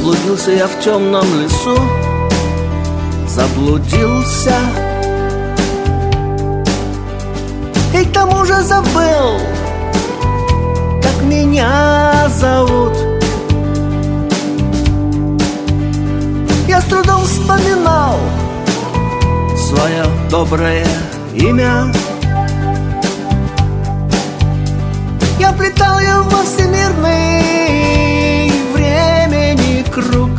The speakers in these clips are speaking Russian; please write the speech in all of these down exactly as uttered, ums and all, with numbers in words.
Заблудился я в темном лесу, заблудился, и к тому же забыл, как меня зовут. Я с трудом вспоминал свое доброе имя. Я плетал его всемирный времени круг.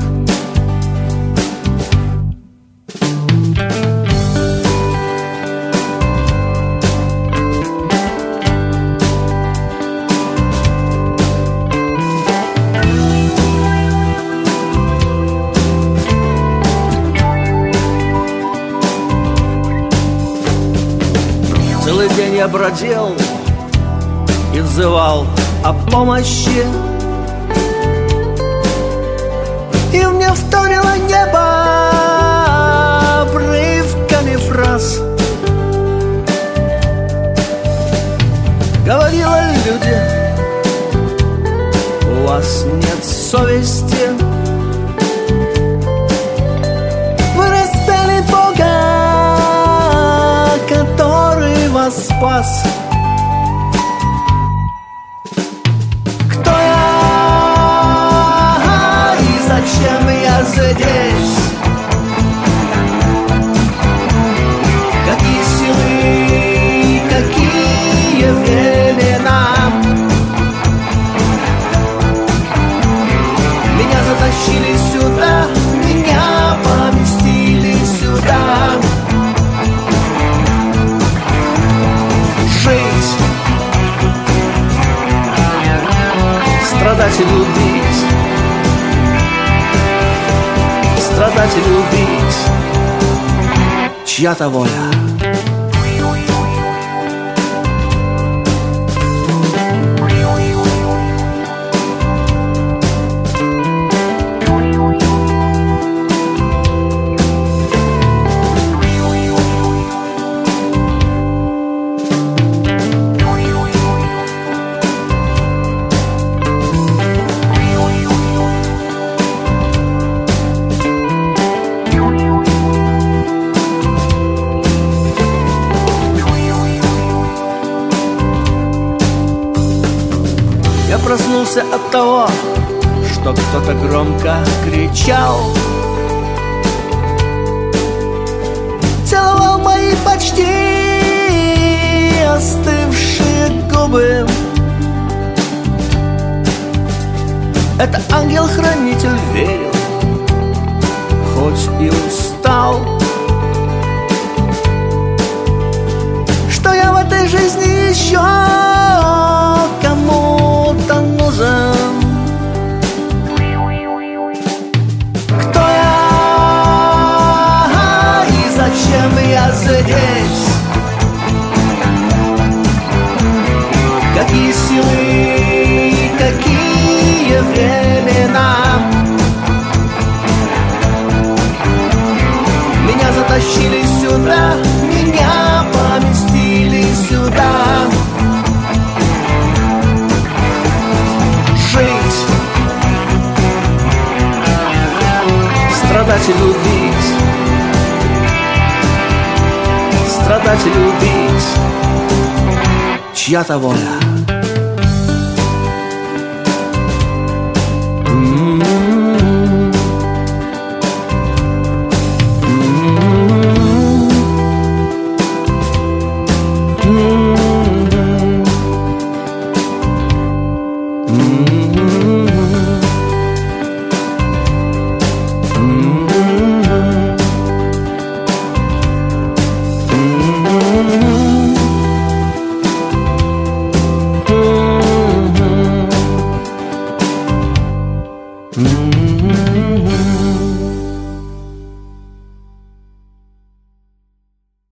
Целый день я бродил и взывал о помощи, и мне вторило небо обрывками фраз. Говорила: люди, у вас нет совести, вы распяли Бога, который вас спас. Зачем я здесь? Какие силы, какие времена? Меня затащили сюда, меня поместили сюда. Жить, страдать и любить, страдать и любить, чья-то воля. Я проснулся от того, что кто-то громко кричал, целовал мои почти остывшие губы. Это ангел-хранитель верил, хоть и устал, что я в этой жизни еще кому-то нужен. Кто я и зачем я здесь? Какие силы, какие времена? Меня затащили сюда, меня поместили сюда. Жить, страдать и любить, страдать и любить, чья-то воля. Mm-hmm.